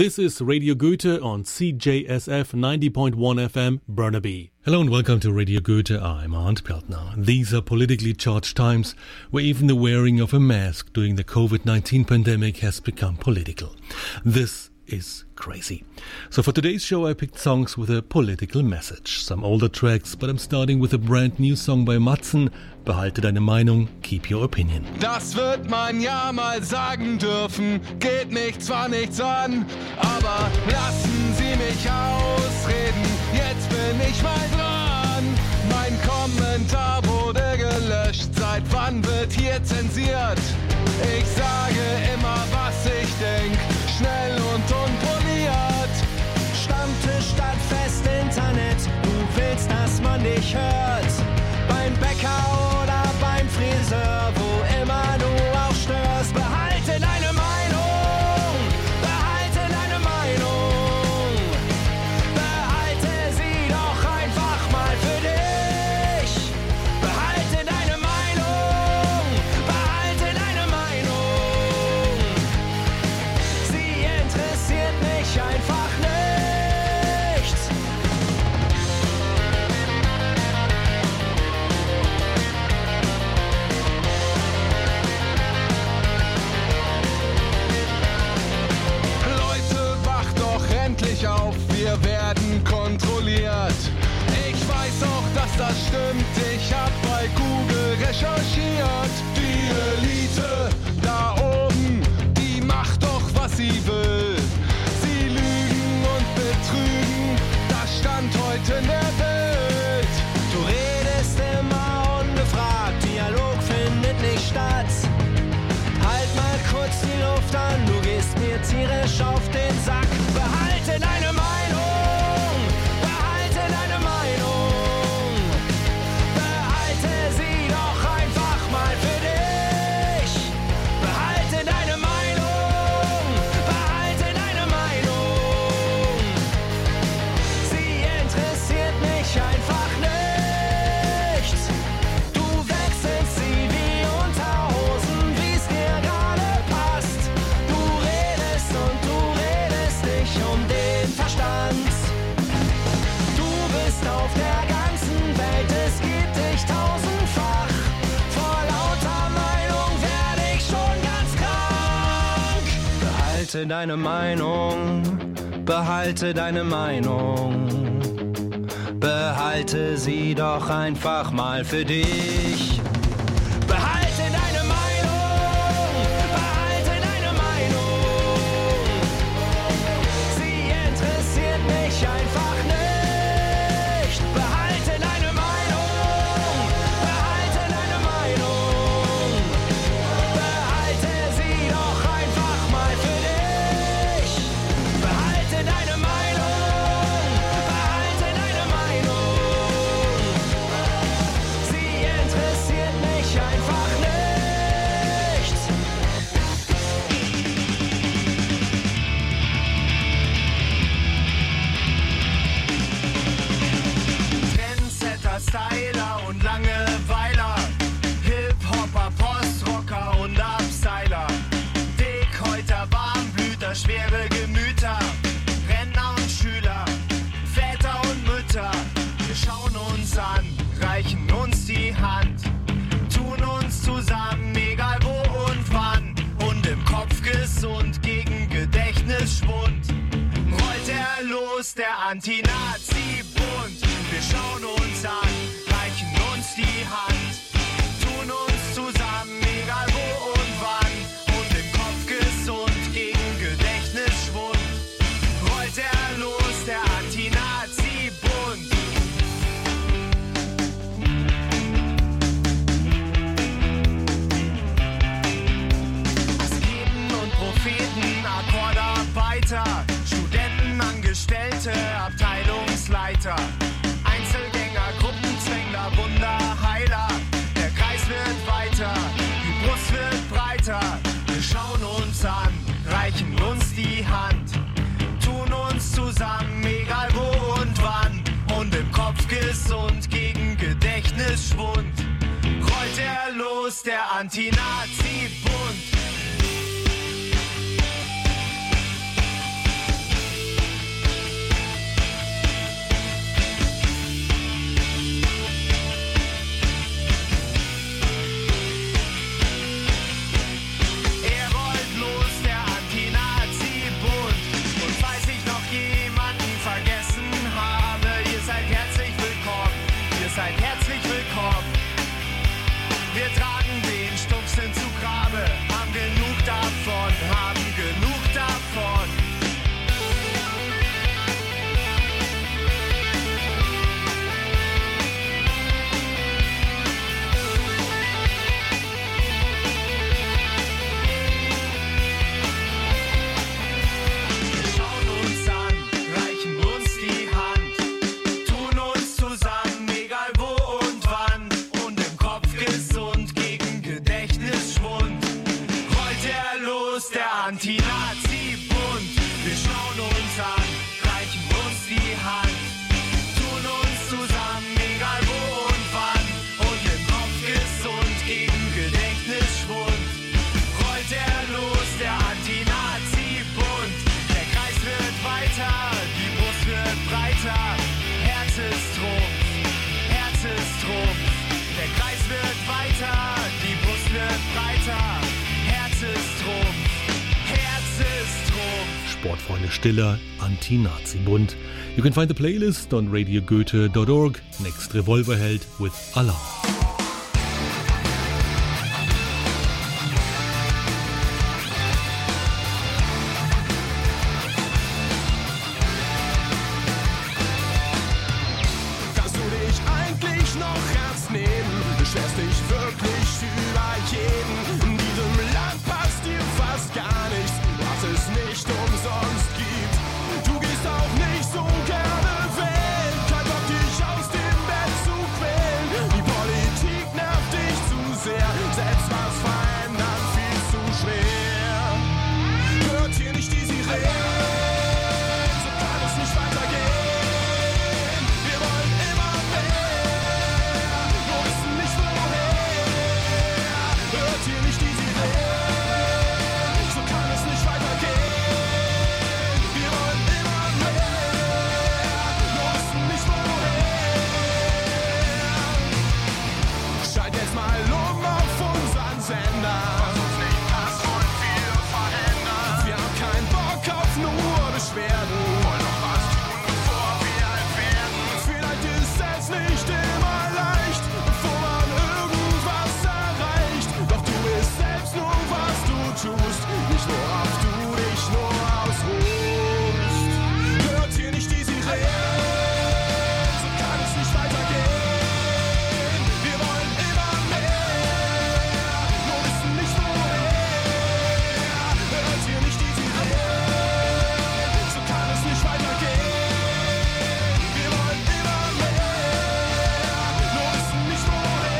This is Radio Goethe on CJSF 90.1 FM, Burnaby. Hello and welcome to Radio Goethe. I'm Arndt Peltner. These are politically charged times where even the wearing of a mask during the COVID-19 pandemic has become political. This is crazy. So for today's show I picked songs with a political message. Some older tracks, but I'm starting with a brand new song by Matzen. Behalte deine Meinung, keep your opinion. Das wird man ja mal sagen dürfen, geht mich zwar nichts an, aber lassen Sie mich ausreden, jetzt bin ich mal dran. Mein Kommentar wurde gelöscht, seit wann wird hier zensiert? Ich sage immer, was ich denk, schnell und unpoliert. Stammtisch statt Fest Internet, du willst, dass man dich hört. Beim Bäcker oder beim Friseur, wo immer du auch störst. Behalte deine Meinung, behalte deine Meinung. Behalte sie doch einfach mal für dich. Behalte deine Meinung, behalte deine Meinung. Sie interessiert mich einfach nicht. Auf, wir werden kontrolliert. Ich weiß auch, dass das stimmt. Ich hab bei Google recherchiert. Die Elite da oben, die macht doch, was sie will. Sie lügen und betrügen, das stand heute in der Welt. Du redest immer ungefragt, Dialog findet nicht statt. Halt mal kurz die Luft an, du gehst mir tierisch auf den Sack. Behalte deine Meinung, behalte deine Meinung. Behalte sie doch einfach mal für dich. Behalte deine Meinung, behalte deine Meinung. Sie interessiert mich einfach nicht. Du wechselst sie wie Unterhosen, wie's dir gerade passt. Du redest und du redest dich um den Verstand. Du bist auf der ganzen Welt, es gibt dich tausendfach. Vor lauter Meinung werde ich schon ganz krank. Behalte deine Meinung, behalte deine Meinung. Behalte sie doch einfach mal für dich. Behalte deine Meinung, behalte deine Meinung. Sie interessiert mich einfach nicht. Behalte deine Meinung, behalte deine Meinung. Behalte sie doch einfach mal für dich. Behalte deine Meinung, behalte deine Meinung. Sie interessiert mich einfach nicht. Trendsetter, Styler und Langeweiler, Hip-Hopper, Postrocker und Abseiler, Dickhäuter, Warmblüter, schwere Gemüter, Rentner und Schüler, Väter und Mütter. Wir schauen uns an, reichen uns die Hand, tun uns zusammen, egal wo und wann, und im Kopf gesund gegen Gedächtnisschwund. Rollt er los, der Anti-Nazi-Bund. Wir schauen uns an, reichen uns die Hand, tun uns zusammen, egal wo und wann, und im Kopf gesund gegen Gedächtnisschwund. Rollt er los, der Anti-Nazi-Bund. Asketen und Propheten, Akkordarbeiter, Studenten, Angestellte, Abteilungsleiter, Einzelgänger, Gruppenzwängler, Wunderheiler. Der Kreis wird weiter, die Brust wird breiter. Wir schauen uns an, reichen uns die Hand, tun uns zusammen, egal wo und wann, und im Kopf gesund gegen Gedächtnisschwund. Rollt er los, der Anti-Nazi-Bund. uns an, reichen uns die Hand, tun uns zusammen, egal wo und wann, und im Kopf gesund gegen Gedächtnisschwund, rollt er los, der Anti-Nazi-Bund. Der Kreis wird weiter, die Brust wird breiter, Herz ist Trumpf, Herz ist Trumpf. Der Kreis wird weiter, die Brust wird breiter, Herz ist Trumpf, Herz ist Trumpf. Sportfreunde Stiller, Anti-Nazi-Bund. You can find the playlist on radiogoethe.org. Next Revolverheld with Alarm. Kannst du dich eigentlich noch ernst nehmen? Du schwerst dich wirklich über jeden. In diesem Land passt dir fast gar nichts, was es nicht umsonst gibt. Du gehst auch nicht so gerne wählen, kein Bock dich aus dem Bett zu quälen. Die Politik nervt dich zu sehr, selbst was verändern viel zu schwer. Hört hier nicht die Sirenen, so kann es nicht weitergehen. Wir wollen immer mehr, nur wissen nicht woher. Hört hier nicht die Sirenen, so kann es nicht weitergehen. Wir wollen immer mehr, nur wissen nicht woher. Schalt jetzt mal auf unseren Sender. Was uns nicht passt, wollen wir verändern. Wir haben keinen Bock auf nur Beschwerden. Wollen noch was tun, bevor wir alt werden. Vielleicht ist es nicht immer leicht, bevor man irgendwas erreicht. Doch tu es selbst nur, was du tust, nicht worauf du dich nur ausruhst. Hört hier nicht die Sirenen, so kann es nicht weitergehen. Wir wollen immer mehr, nur wissen nicht woher. Hört hier nicht die Sirenen, so kann es nicht weitergehen. Wir wollen immer mehr, nur wissen nicht woher.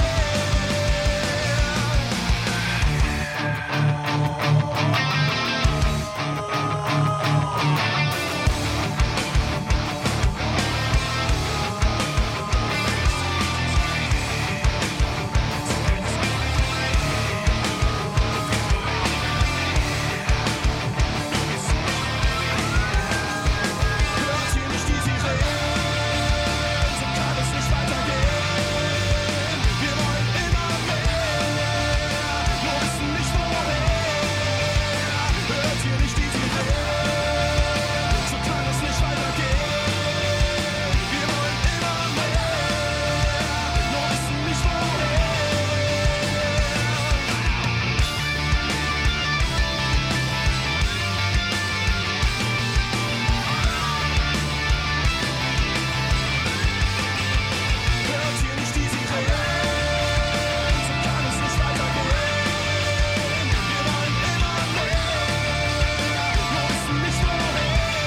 Hört hier nicht die Sirenen, so kann es nicht weitergehen. Wir wollen immer mehr, nur wissen nicht woher. Hört hier nicht die Sirenen, so kann es nicht weitergehen. Wir wollen immer mehr, nur wissen nicht woher. Hört hier nicht die Sirenen, so kann es nicht weitergehen. Wir wollen immer mehr, nur wissen nicht woher.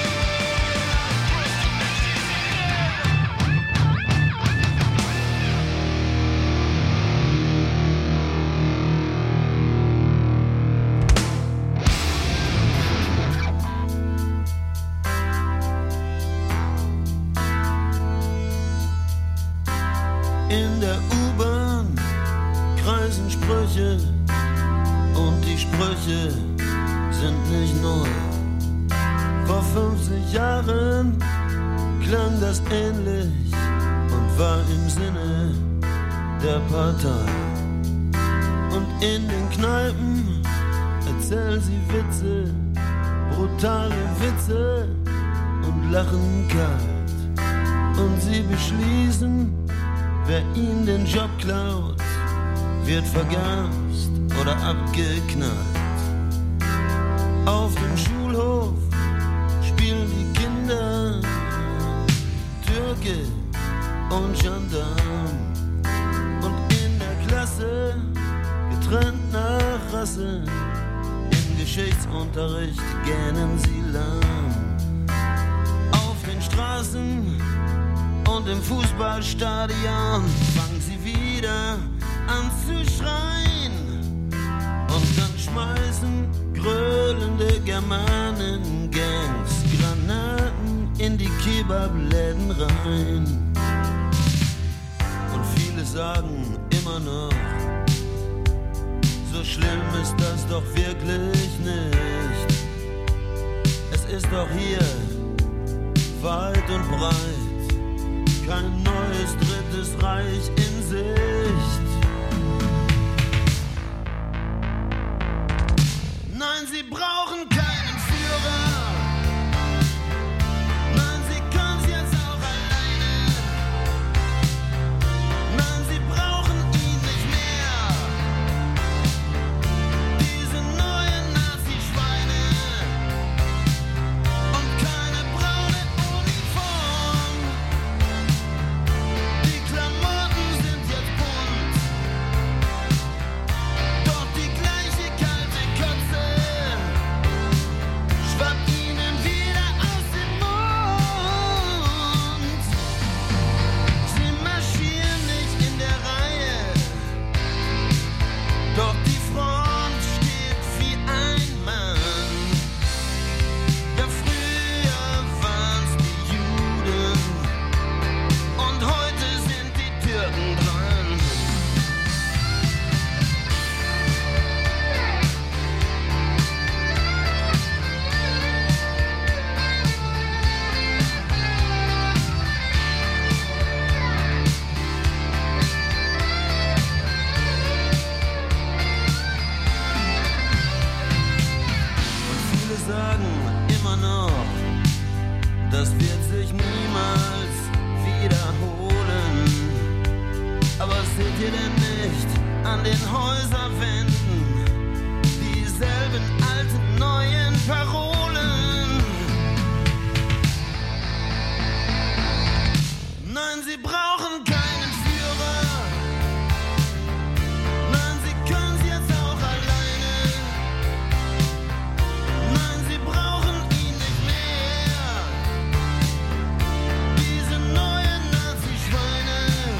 In der U-Bahn kreisen Sprüche und die Sprüche sind nicht neu. Vor 50 Jahren klang das ähnlich und war im Sinne der Partei. Und in den Kneipen erzählen sie Witze, brutale Witze und lachen kalt. Und sie beschließen, wer ihnen den Job klaut, wird vergast oder abgeknallt. Auf dem Schulhof spielen die Kinder Türke und Gendarm. Und in der Klasse, getrennt nach Rasse, im Geschichtsunterricht gähnen sie lahm. Auf den Straßen und im Fußballstadion fangen sie wieder an zu schreien. Und dann schmeißen gröhlende Germanen-Gangs Granaten Kebabläden rein. Und viele sagen immer noch, so schlimm ist das doch wirklich nicht. Es ist doch hier weit und breit kein neues drittes Reich in Sicht. Nein, sie brauchen keinen Führer. Nein, sie können's jetzt auch alleine. Nein, sie brauchen ihn nicht mehr. Diese neuen Nazi-Schweine und keine braune Uniform. Die Klamotten sind jetzt bunt, doch die gleiche kalte Kotze schwappt ihnen wieder aus dem Mund. Sie marschieren nicht in der Reihe, doch die Front steht wie ein Mann. Ja, früher waren's die Juden und heute sind die Türken dran. Und viele sagen immer noch, das wird sich niemals wiederholen. Aber seht ihr denn nicht an den Häuserwänden dieselben alten neuen Parolen? Nein, sie brauchen keinen Führer. Nein, sie können's jetzt auch alleine. Nein, sie brauchen ihn nicht mehr. Diese neuen Nazi-Schweine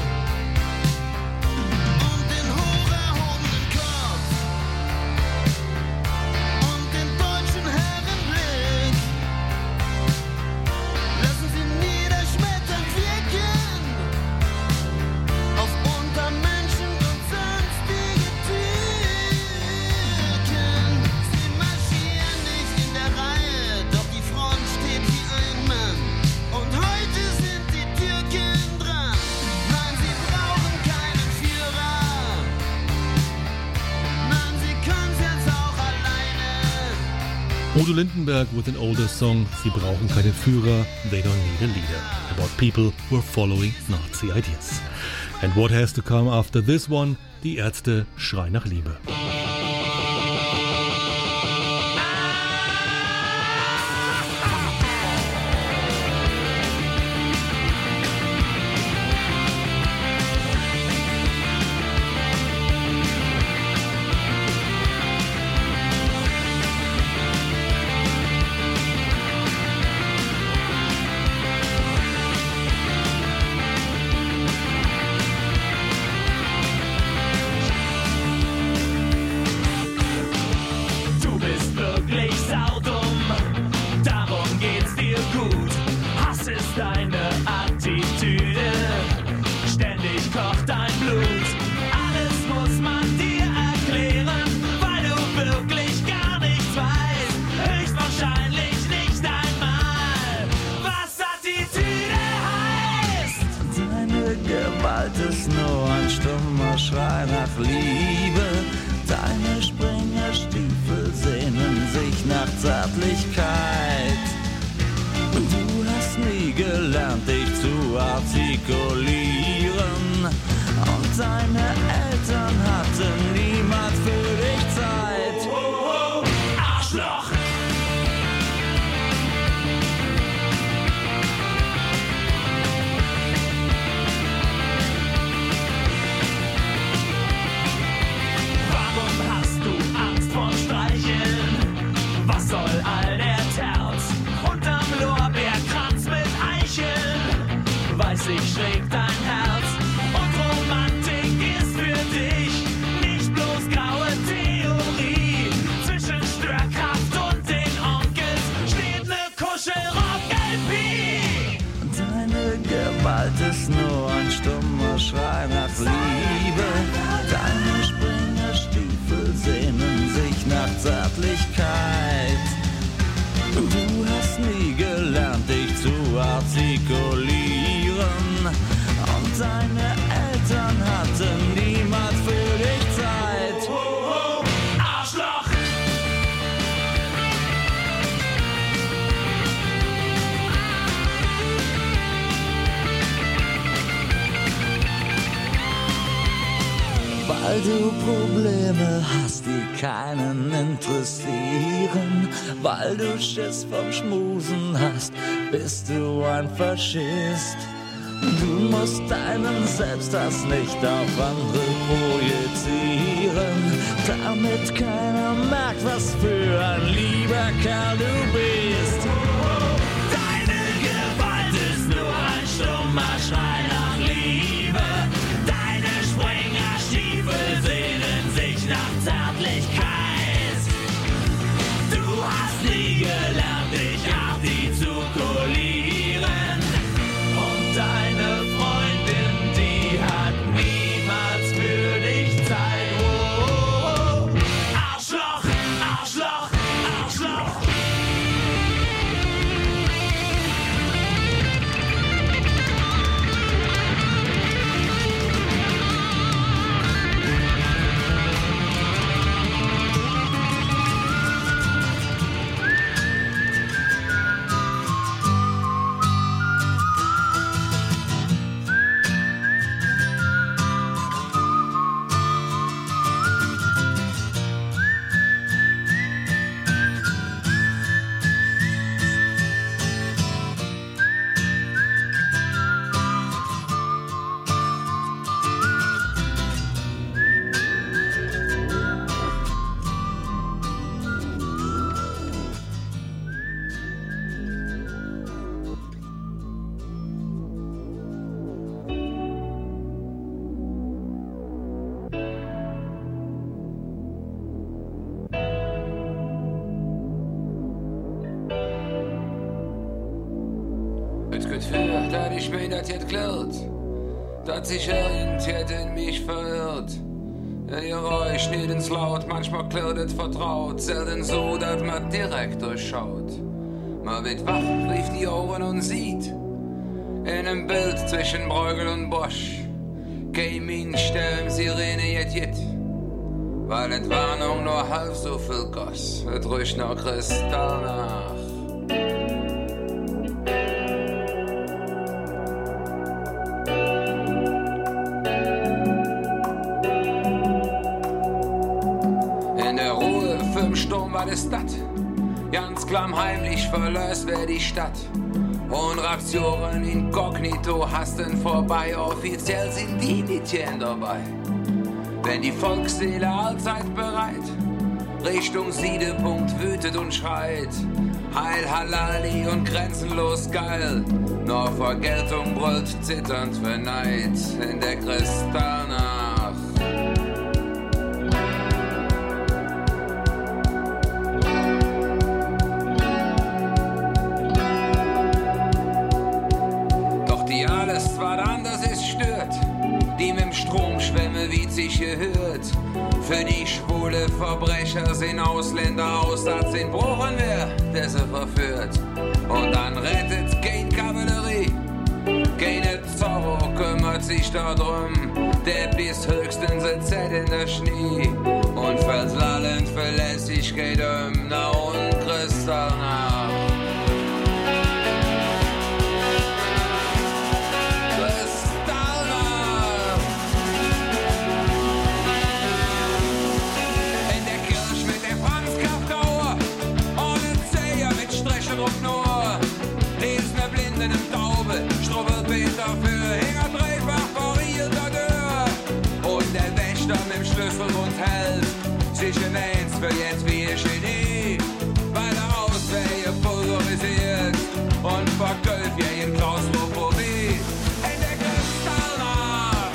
und den hoch erhobenen Kopf und den deutschen Herrenblick. Lassen sie niederschmetternd wirken auf Untermenschen und sonstige Türken. Sie marschieren nicht in der Reihe, doch die Front steht wie ein Mann. Und heute sind die Türken dran. Nein, sie brauchen keinen Führer. Nein, sie können's jetzt auch alleine. Udo Lindenberg with an older song, Sie brauchen keine Führer, they don't need a leader, about people who are following Nazi ideas. And what has to come after this one? Die Ärzte, Schrei nach Liebe. Du bist wirklich saudumm, darum geht's dir gut. Hass ist deine Attitüde, ständig kocht dein Blut. Alles muss man dir erklären, weil du wirklich gar nichts weißt. Höchstwahrscheinlich nicht einmal, was Attitüde heißt. Deine Gewalt ist nur ein stummer Schrei nach Liebe. Deine Springerstiefel sehnen sich nach Zärtlichkeit. Du hast nie gelernt, dich zu artikulieren. Und deine Eltern hatten niemals für dich Zeit. Arschloch! Warum hast du Angst vorm Streicheln? Was soll all der Terz? Unterm Lorbeerkranz mit Eicheln weiß ich schräg dein Herz. Und Romantik ist artikulieren. Und deine Eltern hatten niemals für dich Zeit. Arschloch! Weil du Probleme hast, die keinen interessieren. Weil du Schiss vom Schmusen hast, bist du ein Faschist. Du musst deinen Selbsthass nicht auf andere projizieren, damit keiner merkt, was für ein lieber Kerl du bist. Deine Gewalt ist nur ein stummer Schrei nach Liebe. Deine Springerstiefel sehnen sich nach Zärtlichkeit. Du hast nie gelernt, dich artikulieren. Und deine Freundin, die hat niemals für dich Zeit. Oh, Arschloch, Arschloch, Arschloch. Es geht für, dass ich mir das jetzt klärt, dass sich irgendjemand in mich verirrt. Ihr euch nicht ins Laut, manchmal klärt es vertraut, selten so, dass man direkt durchschaut. Man wird wach, rief die Ohren und sieht, in einem Bild zwischen Bruegel und Bosch, Gaming, Stern, Sirene, jet, weil Entwarnung nur halb so viel goss, es riecht noch Kristall nach. Sturm war das dat, ganz klammheimlich verlöst wer die Stadt. Und Raptionen inkognito hasten vorbei, offiziell sind die Mädchen dabei. Wenn die Volksseele allzeit bereit, Richtung Siedepunkt wütet und schreit. Heil Halali und grenzenlos geil, nur Vergeltung brüllt zitternd für Neid in der Kristallnacht. Wie sich gehört. Für die schwule Verbrecher sind Ausländer aus, als in Bruchen wer, der sie verführt. Und dann rettet kein Kavallerie, keine Zorro kümmert sich darum. Der bis höchstens ein Z in der Schnee und fällt lallend Verlässlichkeit na und Kristallnacht. Strubbelpeter für Hänger dreifach variierter Dörr. Und der Wächter mit dem Schlüssel und hält sich in eins für jetzt wie ein Genie. Weil der Auswehe pulverisiert und vergölft ja in Klaustrophobie. In der Kristallnacht.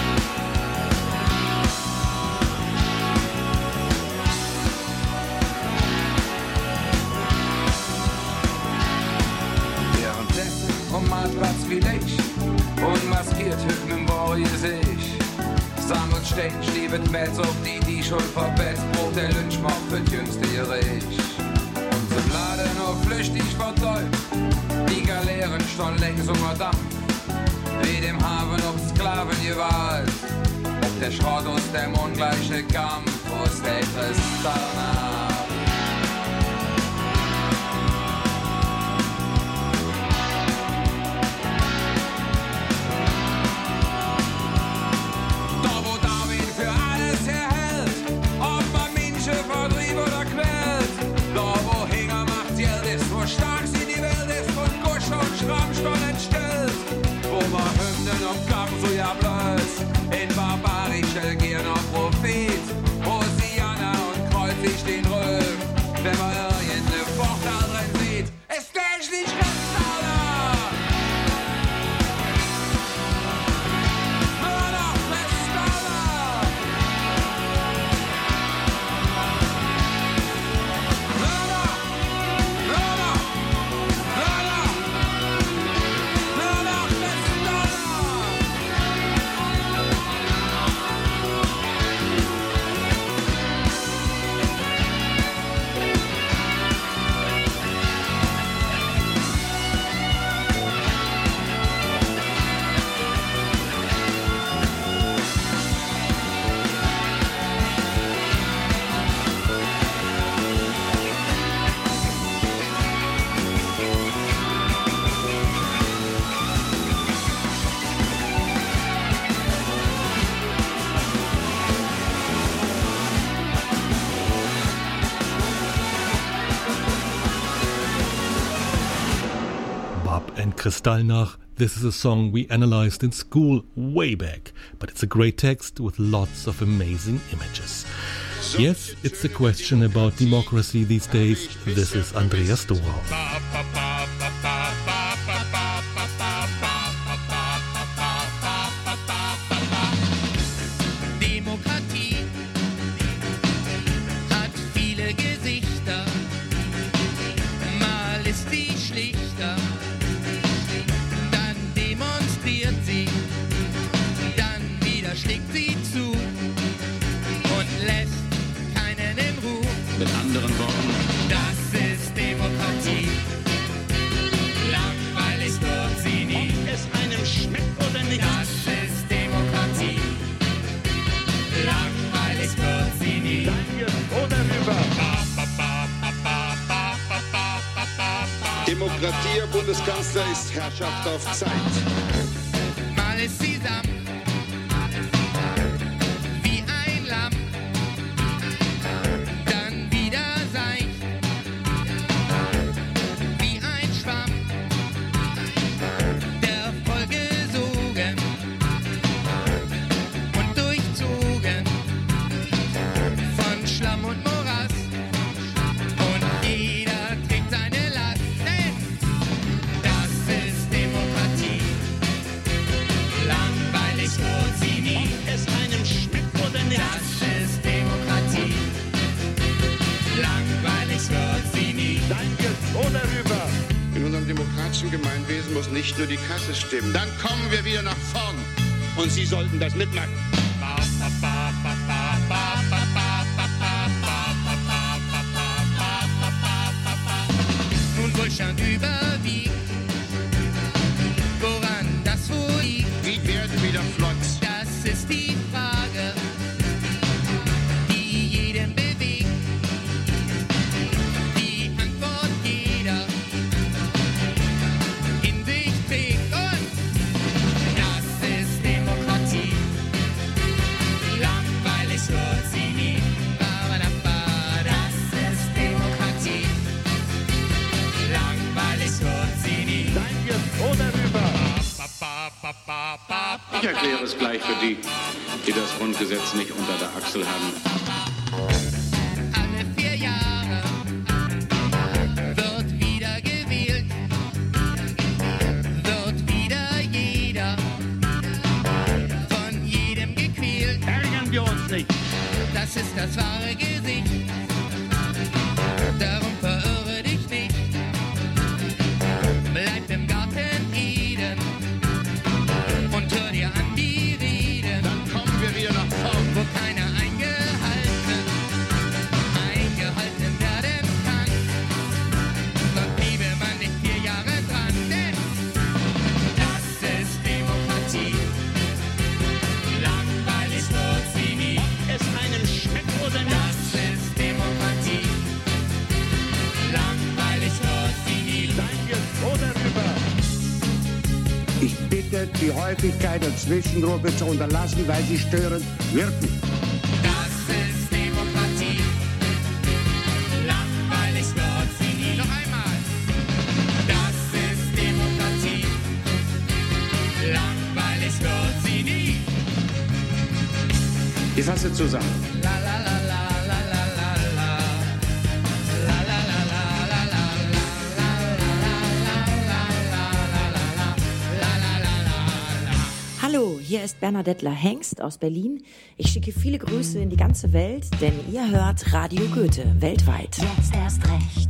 Währenddessen Platz wie ich und maskiert hüpfen im Borje sich. Sammelt Stein, stiebet Metz auf die schon verbetzt, Brot der Lynchmob für jüngste Gericht. Und zum Laden nur flüchtig vertäubt, die Galeeren stand längs unter Dach, wie dem Hafen ob Sklavengewalt. Ob der Schrott aus dem ungleiche Kampf, aus der Kristallnacht. In barbarische Gier noch Prophet, Hosianna und kreuzig den Röhm. Wenn man irgendeine Vorteil drin sieht, ist der nicht ganz sauer. Nur noch Festdauer. Nur noch Festdauer. Kristallnacht. This is a song we analyzed in school way back, but it's a great text with lots of amazing images. Yes, it's a question about democracy these days. This is Andreas Dorau. Demokratie hat viele Gesichter. Mal ist sie schlichter. Schlägt sie zu und lässt keinen in Ruhe. Mit anderen Worten, das ist Demokratie. Langweilig wird sie nie. ob es einem schmeckt oder nicht. Das ist Demokratie. Langweilig wird sie nie. Oder rüber. Demokratie, Herr Bundeskanzler, ist Herrschaft auf Zeit. Mal ist sie sanft. In unserem demokratischen Gemeinwesen muss nicht nur die Kasse stimmen. Dann kommen wir wieder nach vorn. Und Sie sollten das mitmachen. Nun Wohlstand überwiegt, woran das wohl liegt? Wie werden wieder flott? Das ist die Frage, die jeden bewegt. Die Antwort jeder in sich trägt. Und das ist Demokratie. Langweilig wird sie nie. Das ist Demokratie. Langweilig wird sie nie. Oder rüber. Ich erkläre es gleich für die, die das Grundgesetz nicht unter der Achsel haben. Alle 4 Jahre wird wieder gewählt, wird wieder jeder von jedem gequält. Ärgern wir uns nicht. Das ist das wahre Gesicht, darum verirre dich nicht. Bleib im Garten Eden und hör dir an die Reden. Dann kommen wir wieder nach vorn. Wo keiner eingehalten werden kann. Dort bliebe man nicht 4 Jahre dran, denn Ich bitte, die Häufigkeit der Zwischenrufe zu unterlassen, weil sie störend wirken. Das ist Demokratie. Langweilig wird sie nie. Noch einmal. Das ist Demokratie. Langweilig wird sie nie. Ich fasse zusammen. La la la la la la la la. La la la la la la la la la la la. Hallo, hier ist Bernadette Hengst aus Berlin. Ich schicke viele Grüße in die ganze Welt, denn ihr hört Radio Goethe weltweit. Jetzt erst recht.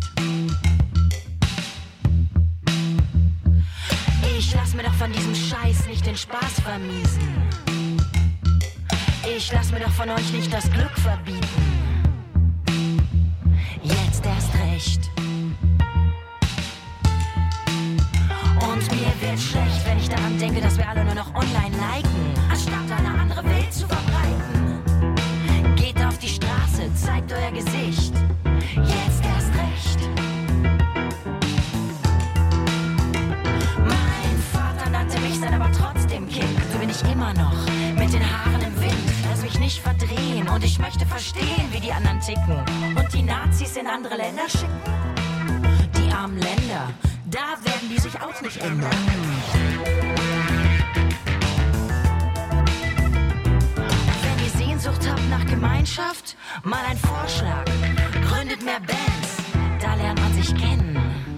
Ich lass mir doch von diesem Scheiß nicht den Spaß vermiesen. Ich lass mir doch von euch nicht das Glück verbieten. Jetzt erst recht. Und mir wird schlecht, wenn ich daran denke, dass wir alle nur noch online liken, anstatt eine andere Welt zu verbreiten. Geht auf die Straße, zeigt euer Gesicht. Jetzt erst recht. Mein Vater nannte mich dann aber trotzdem Kind. So bin ich immer noch, mit den Haaren im Wind. Lass mich nicht verdrehen und ich möchte verstehen, wie die anderen ticken. Und die Nazis in andere Länder schicken? Die armen Länder, da werden die sich auch nicht ändern. Wenn ihr Sehnsucht habt nach Gemeinschaft, mal ein Vorschlag. Gründet mehr Bands, da lernt man sich kennen.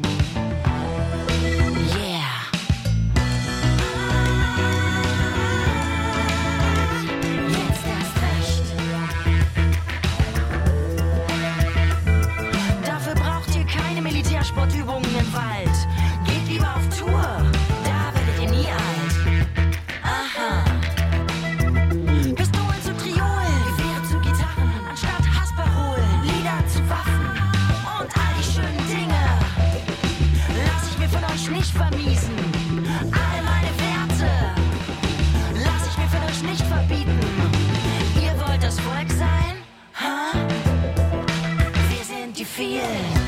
Sportübungen im Wald. Geht lieber auf Tour, da werdet ihr nie alt. Aha. Pistolen zu Triolen, Gewehre zu Gitarren, anstatt Hassparolen, Lieder zu Waffen und all die schönen Dinge. Lass ich mir von euch nicht vermiesen. All meine Werte lass ich mir von euch nicht verbieten. Ihr wollt das Volk sein? Ha? Wir sind die vielen.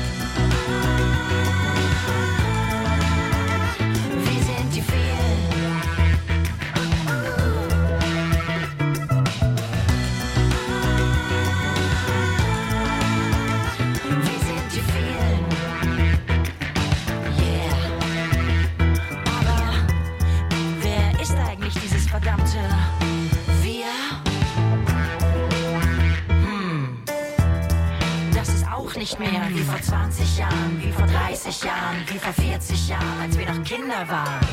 Nicht mehr wie vor 20 Jahren, wie vor 30 Jahren, wie vor 40 Jahren, als wir noch Kinder waren.